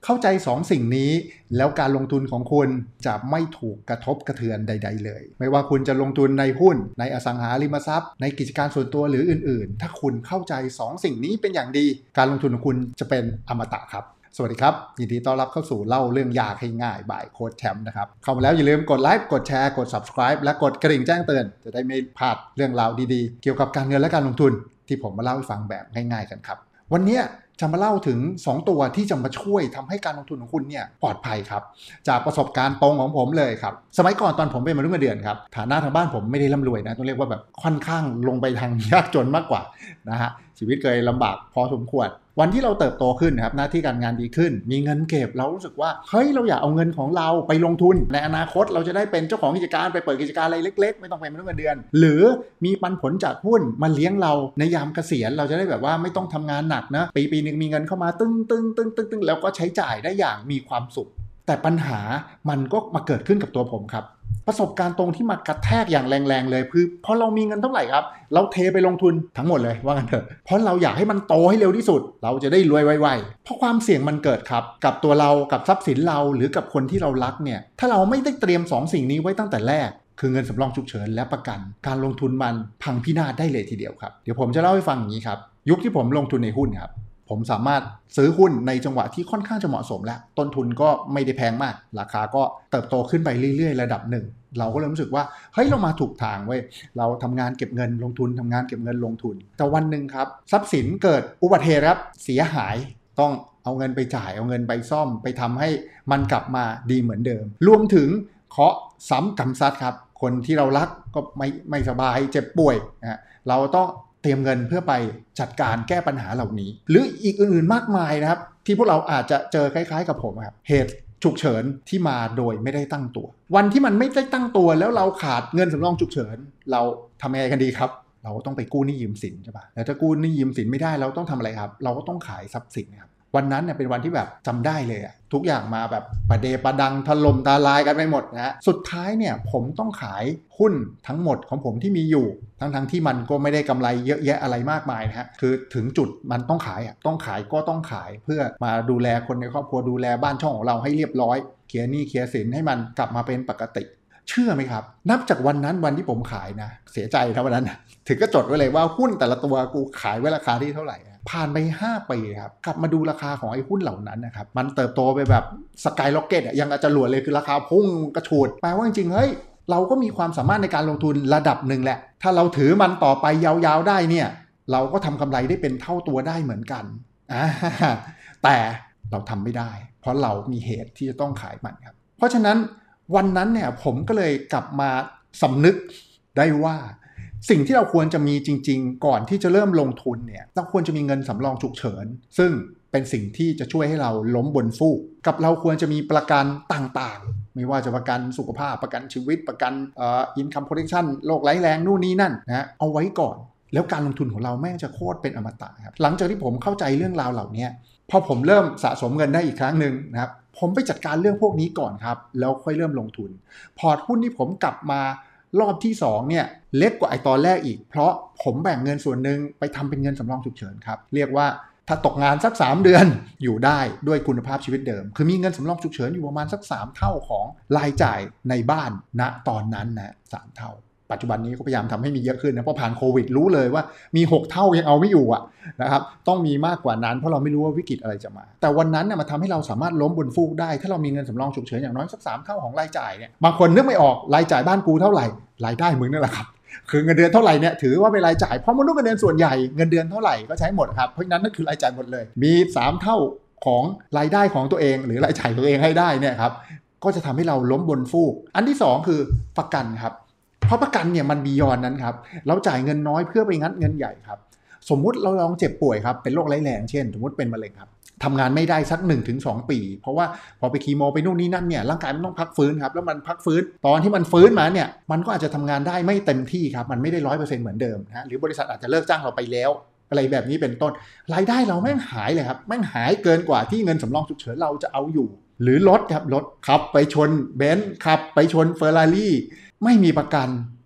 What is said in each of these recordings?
เข้าใจ2สิ่งนี้แล้วการลงทุนของคุณจะไม่ถูกกระทบกระเทือนใดๆเลยไม่ว่าคุณจะลงทุนในหุ้นในอสังหาริมทรัพย์ในกิจการส่วนตัวหรืออื่นๆถ้าคุณเข้าใจ2สิ่งนี้เป็นอย่างดีการลงทุนของคุณจะเป็นอมตะครับสวัสดีครับยินดีต้อนรับเข้าสู่เล่าเรื่องยากให้ง่ายบ่ายโค้ชแชมป์นะครับเข้ามาแล้วอย่าลืมกดไลค์กดแชร์กด Subscribe และกดกระดิ่งแจ้งเตือนจะได้ไม่พลาดเรื่องราวดีๆเกี่ยวกับการเงินและการลงทุนที่ผมมาเล่าให้ฟังแบบง่ายๆกันครับวันนี้จะมาเล่าถึง2ตัวที่จะมาช่วยทำให้การลงทุนของคุณเนี่ยปลอดภัยครับจากประสบการณ์ตรงของผมเลยครับสมัยก่อนตอนผมเป็นมนุษย์เงินเดือนครับฐานะทางบ้านผมไม่ได้ร่ำรวยนะต้องเรียกว่าแบบค่อนข้างลงไปทางยากจนมากกว่านะฮะชีวิตเคยลำบากพอสมควรวันที่เราเติบโตขึ้นครับหน้าที่การงานดีขึ้นมีเงินเก็บเรารู้สึกว่าเฮ้ยเราอยากเอาเงินของเราไปลงทุนในอนาคตเราจะได้เป็นเจ้าของกิจการไปเปิดกิจการอะไรเล็กๆไม่ต้องเป็นมนุษย์เงินเดือนหรือมีปันผลจากหุ้นมาเลี้ยงเราในยามเกษียณเราจะได้แบบว่าไม่ต้องทำงานหนักนะปีนึงมีเงินเข้ามาตึ้งแล้วก็ใช้จ่ายได้อย่างมีความสุขแต่ปัญหามันก็มาเกิดขึ้นกับตัวผมครับประสบการณ์ตรงที่มากระแทกอย่างแรงๆเลยคือพอเรามีเงินเท่าไหร่ครับเราเทไปลงทุนทั้งหมดเลยว่ากันเถอะเพราะเราอยากให้มันโตให้เร็วที่สุดเราจะได้รวยไวๆเพราะความเสี่ยงมันเกิดครับกับตัวเรากับทรัพย์สินเราหรือกับคนที่เรารักเนี่ยถ้าเราไม่ได้เตรียม2สิ่งนี้ไว้ตั้งแต่แรกคือเงินสำรองฉุกเฉินและประกันการลงทุนมันพังพินาศได้เลยทีเดียวครับเดี๋ยวผมจะเล่าให้ฟังอย่างนี้ครับยุคที่ผมลงทุนในหุ้นครับผมสามารถซื้อหุ้นในจังหวะที่ค่อนข้างจะเหมาะสมแล้วต้นทุนก็ไม่ได้แพงมากราคาก็เติบโตขึ้นไปเรื่อยๆระดับหนึ่งเราก็เริ่มรู้สึกว่าเฮ้ยเรามาถูกทางเว้ยเราทำงานเก็บเงินลงทุนทำงานเก็บเงินลงทุนแต่วันหนึ่งครับทรัพย์สินเกิดอุบัติเหตุครับเสียหายต้องเอาเงินไปจ่ายเอาเงินไปซ่อมไปทำให้มันกลับมาดีเหมือนเดิมรวมถึงเคราะห์ซ้ำกรรมซัดครับคนที่เรารักก็ไม่สบายเจ็บป่วยนะเราต้องเตรียมเงินเพื่อไปจัดการแก้ปัญหาเหล่านี้หรืออีกอื่นๆมากมายนะครับที่พวกเราอาจจะเจอคล้ายๆกับผมครับเหตุฉุกเฉินที่มาโดยไม่ได้ตั้งตัววันที่มันไม่ได้ตั้งตัวแล้วเราขาดเงินสำรองฉุกเฉินเราทำยังไงกันดีครับเราต้องไปกู้หนี้ยืมสินใช่ป่ะแล้วถ้ากู้หนี้ยืมสินไม่ได้เราต้องทำอะไรครับเราก็ต้องขายทรัพย์สินครับวันนั้นเนี่ยเป็นวันที่แบบจำได้เลยอะทุกอย่างมาแบบประเดประดังถล่มทลายกันไปหมดนะฮะสุดท้ายเนี่ยผมต้องขายหุ้นทั้งหมดของผมที่มีอยู่ทั้งที่มันก็ไม่ได้กำไรเยอะแยะอะไรมากมายนะฮะคือถึงจุดมันต้องขายอะต้องขายก็ต้องขายเพื่อมาดูแลคนในครอบครัวดูแลบ้านช่องของเราให้เรียบร้อยเคลียร์หนี้เคลียร์สินให้มันกลับมาเป็นปกติเชื่อไหมครับนับจากวันนั้นวันที่ผมขายนะเสียใจนะวันนั้นถึงก็จดไว้เลยว่าหุ้นแต่ละตัวกูขายไว้ราคาที่เท่าไหร่ผ่านไป5ปีครับกลับมาดูราคาของไอ้หุ้นเหล่านั้นนะครับมันเติบโตไปแบบสกายร็อกเก็ตยังอาจจะหลวดเลยคือราคาพุ่งกระฉูดแปลว่าจริงๆเฮ้ยเราก็มีความสามารถในการลงทุนระดับหนึ่งแหละถ้าเราถือมันต่อไปยาวๆได้เนี่ยเราก็ทำกำไรได้เป็นเท่าตัวได้เหมือนกันแต่เราทำไม่ได้เพราะเรามีเหตุที่จะต้องขายมันครับเพราะฉะนั้นวันนั้นเนี่ยผมก็เลยกลับมาสำนึกได้ว่าสิ่งที่เราควรจะมีจริงๆก่อนที่จะเริ่มลงทุนเนี่ยเราควรจะมีเงินสำรองฉุกเฉินซึ่งเป็นสิ่งที่จะช่วยให้เราล้มบนฟูกกับเราควรจะมีประกันต่างๆไม่ว่าจะประกันสุขภาพประกันชีวิตประกันincome protection โรคร้ายแรงนู่นนี่นั่นนะเอาไว้ก่อนแล้วการลงทุนของเราแม่งจะโคตรเป็นอมตะครับหลังจากที่ผมเข้าใจเรื่องราวเหล่านี้พอผมเริ่มสะสมเงินได้อีกครั้งนึงนะครับผมไปจัดการเรื่องพวกนี้ก่อนครับแล้วค่อยเริ่มลงทุนพอร์ตหุ้นที่ผมกลับมารอบที่2เนี่ยเล็กกว่าไอ้ตอนแรกอีกเพราะผมแบ่งเงินส่วนหนึ่งไปทำเป็นเงินสำรองฉุกเฉินครับเรียกว่าถ้าตกงานสัก3เดือนอยู่ได้ด้วยคุณภาพชีวิตเดิมคือมีเงินสำรองฉุกเฉินอยู่ประมาณสัก3เท่าของรายจ่ายในบ้านณตอนนั้นนะ3เท่าปัจจุบันนี้ก็พยายามทำให้มีเยอะขึ้นนะเพราะผ่านโควิดรู้เลยว่ามี6เท่ายังเอาไม่อยู่อ่ะนะครับต้องมีมากกว่านั้นเพราะเราไม่รู้ว่าวิกฤตอะไรจะมาแต่วันนั้นเนี่ยมันทำให้เราสามารถล้มบนฟูกได้ถ้าเรามีเงินสำรองฉุกเฉินอย่างน้อยสัก3เท่าของรายจ่ายเนี่ยบางคนนึกไม่ออกรายจ่ายบ้านกูเท่าไหร่รายได้มึงนั่นแหละครับคือเงินเดือนเท่าไหร่เนี่ยถือว่าเป็นรายจ่ายเพราะมนุษย์เงินเดือนส่วนใหญ่เงินเดือนเท่าไหร่ก็ใช้หมดครับเพราะฉะนั้นนั่นคือรายจ่ายหมดเลยมี3เท่าของรายได้ของตัวเองหรือรายจ่ายตัวเองให้ได้เนี่ยครับก็จะทำให้เราล้มบนฟูกอันที่2คือประกันครับเพราะประกันเนี่ยมันบียอนนั้นครับเราจ่ายเงินน้อยเพื่อไปงัดเงินใหญ่ครับสมมุติเราลองเจ็บป่วยครับเป็นโรคร้ายแรงเช่นสมมติเป็นมะเร็งครับทำงานไม่ได้สัก 1-2 ปีเพราะว่าพอไปคีโมไปนู่นนี่นั่นเนี่ยร่างกายมันต้องพักฟื้นครับแล้วมันพักฟื้นตอนที่มันฟื้นมาเนี่ยมันก็อาจจะทำงานได้ไม่เต็มที่ครับมันไม่ได้ 100% เหมือนเดิมนะหรือบริษัทอาจจะเลิกจ้างเราไปแล้วอะไรแบบนี้เป็นต้นรายได้เราแม่งหายเลยครับแม่งหายเกินกว่าที่เงินสำรองฉุกเฉินเราจะเอาอยู่หรือรถครับรถขับไปชนเบนซ์ขับไปชนเฟอร์รารี่ไม่มีประกัน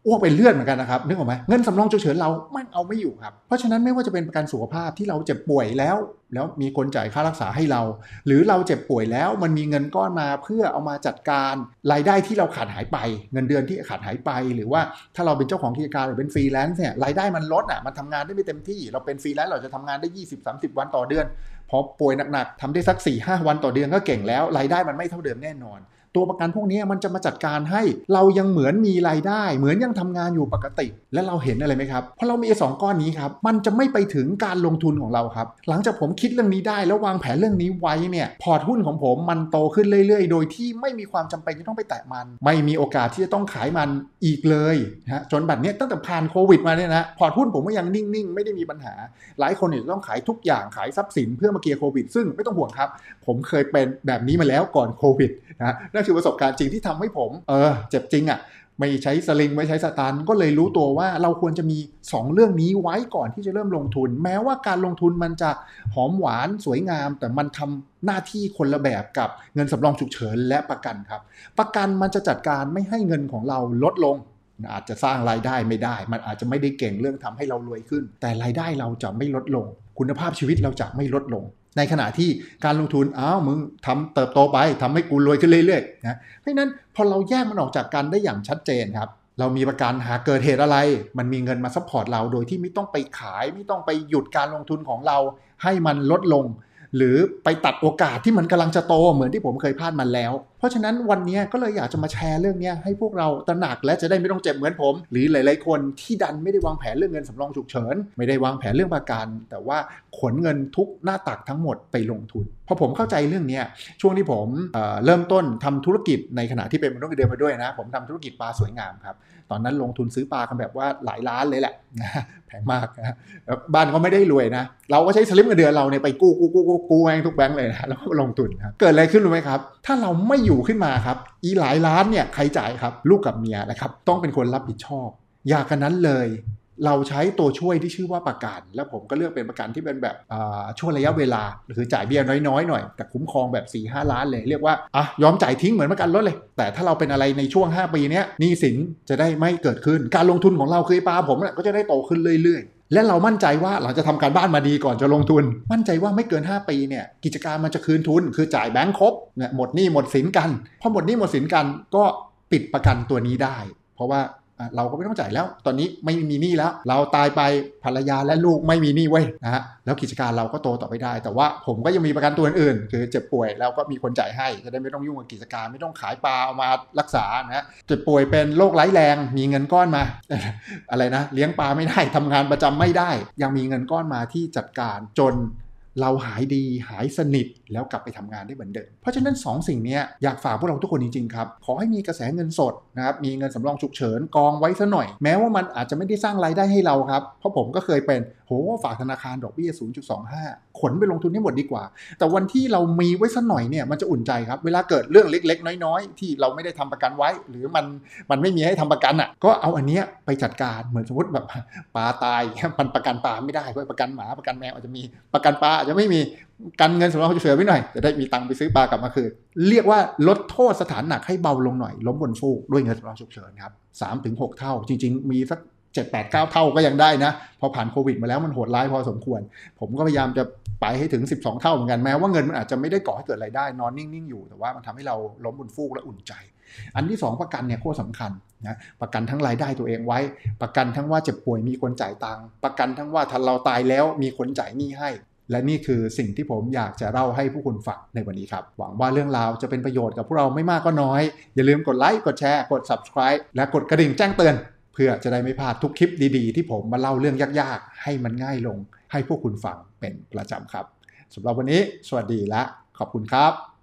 อ้วกเป็นเลือดเหมือนกันนะครับนึกออกไหมเงินสำรองฉุกเฉินเราไม่เอาไม่อยู่ครับเพราะฉะนั้นไม่ว่าจะเป็นประกันสุขภาพที่เราเจ็บป่วยแล้วมีคนจ่ายค่ารักษาให้เราหรือเราเจ็บป่วยแล้วมันมีเงินก้อนมาเพื่อเอามาจัดการรายได้ที่เราขาดหายไปเงินเดือนที่ขาดหายไปหรือว่าถ้าเราเป็นเจ้าของกิจการหรือเป็นฟรีแลนซ์เนี่ยรายได้มันลดมันทำงานได้ไม่เต็มที่เราเป็นฟรีแลนซ์เราจะทำงานได้ 20-30 วันต่อเดือนพอป่วยหนักๆทำได้สัก 4-5 วันต่อเดือนก็เก่งแล้วรายได้มันไม่เท่าเดิมแน่นอนตัวประกันพวกนี้มันจะมาจัดการให้เรายังเหมือนมีรายได้เหมือนยังทำงานอยู่ปกติและเราเห็นอะไรไหมครับเพราะเรามี2ก้อนนี้ครับมันจะไม่ไปถึงการลงทุนของเราครับหลังจากผมคิดเรื่องนี้ได้แล้ววางแผนเรื่องนี้ไว้เนี่ยพอร์ตหุ้นของผมมันโตขึ้นเรื่อยๆโดยที่ไม่มีความจำเป็นจะต้องไปแตะมันไม่มีโอกาสที่จะต้องขายมันอีกเลยนะจนบัดนี้ตั้งแต่ผ่านโควิดมาเนี่ยนะพอร์ตหุ้นผมก็ยังนิ่งๆไม่ได้มีปัญหาหลายคนเนี่ยต้องขายทุกอย่างขายทรัพย์สินเพื่อมาเคลียร์โควิดซึ่งไม่ต้องห่วงครับผมเคยเป็นแบบนี้มาแล้วก่อนโควิดนะนั่นคือประสบการณ์จริงที่ทำให้ผมเจ็บจริงไม่ใช้สลิงไม่ใช้สตางค์ก็เลยรู้ตัวว่าเราควรจะมี2เรื่องนี้ไว้ก่อนที่จะเริ่มลงทุนแม้ว่าการลงทุนมันจะหอมหวานสวยงามแต่มันทำหน้าที่คนละแบบกับเงินสำรองฉุกเฉินและประกันครับประกันมันจะจัดการไม่ให้เงินของเราลดลงอาจจะสร้างรายได้ไม่ได้มันอาจจะไม่ได้เก่งเรื่องทำให้เรารวยขึ้นแต่รายได้เราจะไม่ลดลงคุณภาพชีวิตเราจะไม่ลดลงในขณะที่การลงทุนมึงทำเติบโตไปทำให้กูรวยขึ้นเรื่อยๆนะเพราะฉะนั้นพอเราแยกมันออกจากกันได้อย่างชัดเจนครับเรามีประกันหากเกิดเหตุอะไรมันมีเงินมาซัพพอร์ตเราโดยที่ไม่ต้องไปขายไม่ต้องไปหยุดการลงทุนของเราให้มันลดลงหรือไปตัดโอกาสที่มันกำลังจะโตเหมือนที่ผมเคยพลาดมาแล้วเพราะฉะนั้นวันนี้ก็เลยอยากจะมาแชร์เรื่องนี้ให้พวกเราตระหนักและจะได้ไม่ต้องเจ็บเหมือนผมหรือหลายๆคนที่ดันไม่ได้วางแผนเรื่องเงินสำรองฉุกเฉินไม่ได้วางแผนเรื่องประกันแต่ว่าขนเงินทุกหน้าตักทั้งหมดไปลงทุนพอผมเข้าใจเรื่องนี้ช่วงที่ผมเริ่มต้นทำธุรกิจในขณะที่เป็นมนุษย์เงินเดือนมาด้วยนะผมทำธุรกิจปลาสวยงามครับตอนนั้นลงทุนซื้อปลากันแบบว่าหลายล้านเลยแหละแพงมากนะบ้านก็ไม่ได้รวยนะเราก็ใช้สลิปเงินเดือนเราเนี่ยไปกู้แม่งทุกแบงค์เลยนะแล้วก็ลงทุนครับเกิดอะไรขึ้นรู้ไหมครับถ้าเราไม่อยู่ขึ้นมาครับอีหลายล้านเนี่ยใครจ่ายครับลูกกับเมียนะครับต้องเป็นคนรับผิดชอบอย่ากันนั้นเลยเราใช้ตัวช่วยที่ชื่อว่าประกันแล้วผมก็เลือกเป็นประกันที่เป็นแบบช่วงระยะเวลาคือจ่ายเบี้ยน้อยๆหน่อยแต่คุ้มครองแบบ 4-5 ล้านเลยเรียกว่ายอมจ่ายทิ้งเหมือนประกันรถเลยแต่ถ้าเราเป็นอะไรในช่วง5ปีนี้หนี้สินจะได้ไม่เกิดขึ้นการลงทุนของเราคือปลาผมก็จะได้โตขึ้นเรื่อยๆและเรามั่นใจว่าหลังจะทำการบ้านมาดีก่อนจะลงทุนมั่นใจว่าไม่เกิน5ปีเนี่ยกิจการมันจะคืนทุนคือจ่ายแบงค์ครบเนี่ยหมดหนี้หมดสินกันพอหมดหนี้หมดสินกันก็ปิดประกันตัวนี้ได้เพราะว่าเราก็ไม่ต้องจ่ายแล้วตอนนี้ไม่มีหนี้แล้วเราตายไปภรรยาและลูกไม่มีหนี้ไว้นะฮะแล้วกิจการเราก็โตต่อไปได้แต่ว่าผมก็ยังมีประกันตัวอื่นคือเจ็บป่วยแล้วก็มีคนจ่ายให้จะได้ไม่ต้องยุ่งกับกิจการไม่ต้องขายปลาเอามารักษานะเจ็บป่วยเป็นโรคร้ายแรงมีเงินก้อนมา อะไรนะเลี้ยงปลาไม่ได้ทำงานประจำไม่ได้ยังมีเงินก้อนมาที่จัดการจนเราหายดีหายสนิทแล้วกลับไปทำงานได้เหมือนเดิมเพราะฉะนั้น2สิ่งนี้อยากฝากพวกเราทุกคนจริงๆครับขอให้มีกระแสเงินสดนะครับมีเงินสำรองฉุกเฉินกองไว้ซะหน่อยแม้ว่ามันอาจจะไม่ได้สร้างรายได้ให้เราครับเพราะผมก็เคยเป็นฝากธนาคารดอกเบี้ย 0.25 ขนไปลงทุนให้หมดดีกว่าแต่วันที่เรามีไว้ซะหน่อยเนี่ยมันจะอุ่นใจครับเวลาเกิดเรื่องเล็กๆน้อยๆที่เราไม่ได้ทำประกันไว้หรือมันไม่มีให้ทำประกันก็เอาอันเนี้ยไปจัดการเหมือนสมมติแบบปลาตายมันประกันปลาไม่ได้เพราะประกันหมาประกันแมวอาจจะมีประกันปลาอาจจะไม่มีกันเงินสำรองฉุกเฉินไว้หน่อยจะได้มีตังค์ไปซื้อปลากลับมาคืนเรียกว่าลดโทษสถานหนักให้เบาลงหน่อยล้มบนฟูกด้วยเงินสำรองฉุกเฉินครับ 3-6 เท่าจริงๆมีสัก 7-8-9 เท่าก็ยังได้นะพอผ่านโควิดมาแล้วมันโหดร้ายพอสมควรผมก็พยายามจะไปให้ถึง12 เท่าเหมือนกันแม้ว่าเงินมันอาจจะไม่ได้ก่อให้เกิดรายได้นอนนิ่งๆอยู่แต่ว่ามันทำให้เราล้มบนฟูกและอุ่นใจอันที่2ประกันเนี่ยโคตรสำคัญนะประกันทั้งรายได้ตัวเองไว้ประกันทั้งว่าเจ็บป่วยมีคนจ่ายตังค์ประกันทั้งว่าถ้าเราตายแล้วมีคนจ่ายหนี้ให้และนี่คือสิ่งที่ผมอยากจะเล่าให้ผู้คุณฟังในวันนี้ครับหวังว่าเรื่องราวจะเป็นประโยชน์กับพวกเราไม่มากก็น้อยอย่าลืมกดไลค์กดแชร์กด Subscribe และกดกระดิ่งแจ้งเตือนเพื่อจะได้ไม่พลาดทุกคลิปดีๆที่ผมมาเล่าเรื่องยากๆให้มันง่ายลงให้พวกคุณฟังเป็นประจำครับสำหรับวันนี้สวัสดีและขอบคุณครับ